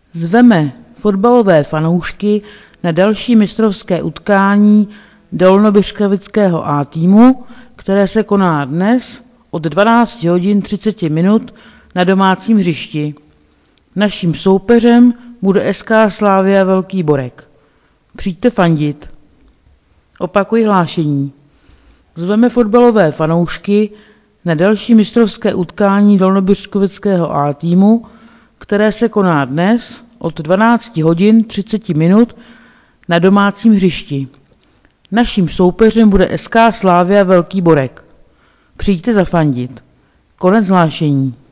Zveme fotbalové fanoušky na další mistrovské utkání dolnobystrkovického A-týmu, které se koná dnes od 12 hodin 30 minut na domácím hřišti. Naším soupeřem bude SK Slavia Velký Borek. Přijďte fandit. Opakuji hlášení. Zveme fotbalové fanoušky na další mistrovské utkání dolnobystrkovického A-týmu, které se koná dnes od 12 hodin 30 minut na domácím hřišti. Naším soupeřem bude SK Slavia Velký Borek. Přijďte zafandit. Konec hlášení.